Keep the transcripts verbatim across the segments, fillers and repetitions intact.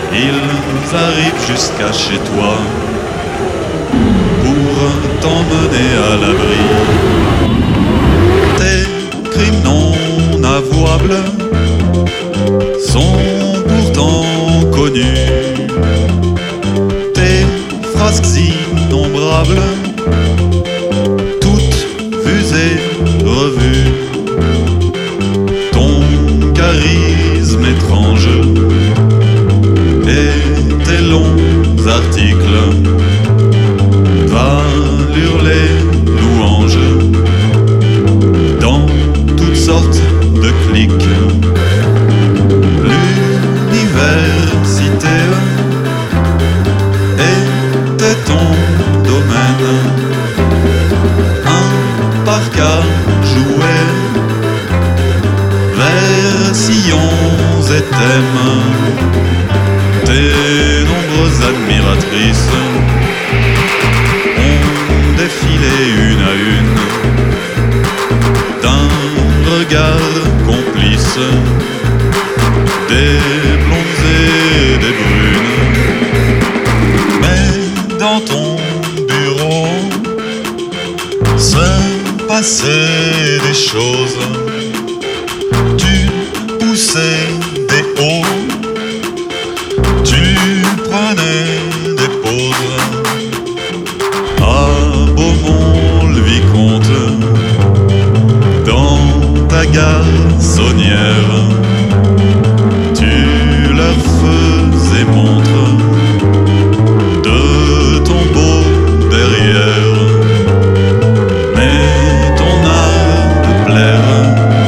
Ils arrivent jusqu'à chez toi pour t'emmener à l'abri. Tes crimes non avouables sont pourtant connus. Tes frasques innombrables, toutes vues et revues. Ton charisme étrange et tes longs articles valurent les louanges dans toutes sortes de clics. L'université était ton domaine, un parc à jouer, versions et thèmes. Tes nombreuses admiratrices ont défilé une à une d'un regard complice, des blondes et des brunes. Mais dans ton bureau se passaient des choses. Tu poussais des hauts, tu prenais des pauses. À Beaumont-le-Vicomte, dans ta garçonnière, tu leur faisais montre de ton beau derrière. Mais ton art de plaire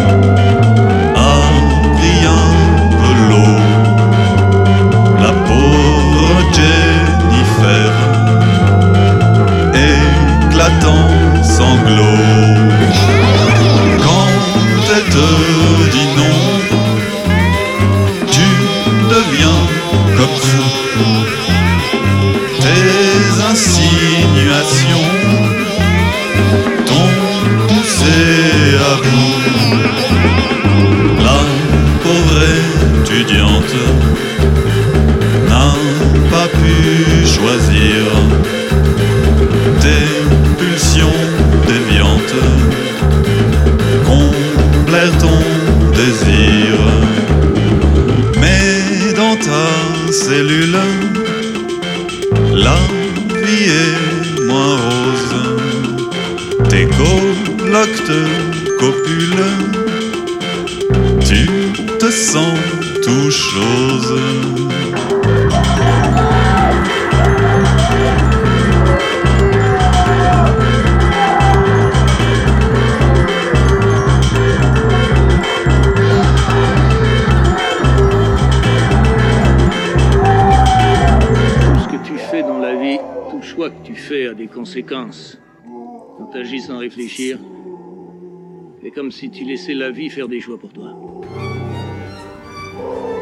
a pris un peu l'eau. La pauvre Jennifer, éclatant sanglot, quand elle te dit non, tu deviens comme fou. Tes insinuations t'ont poussé à bout. La pauvre étudiante n'a pas pu choisir. Tes pulsions déviantes comblèrent ton désir. Mais dans ta cellule, la vie est moins rose. Tes colocs te copulent, tu te sens tout chose. Tout choix que tu fais a des conséquences. Quand tu agis sans réfléchir, c'est comme si tu laissais la vie faire des choix pour toi.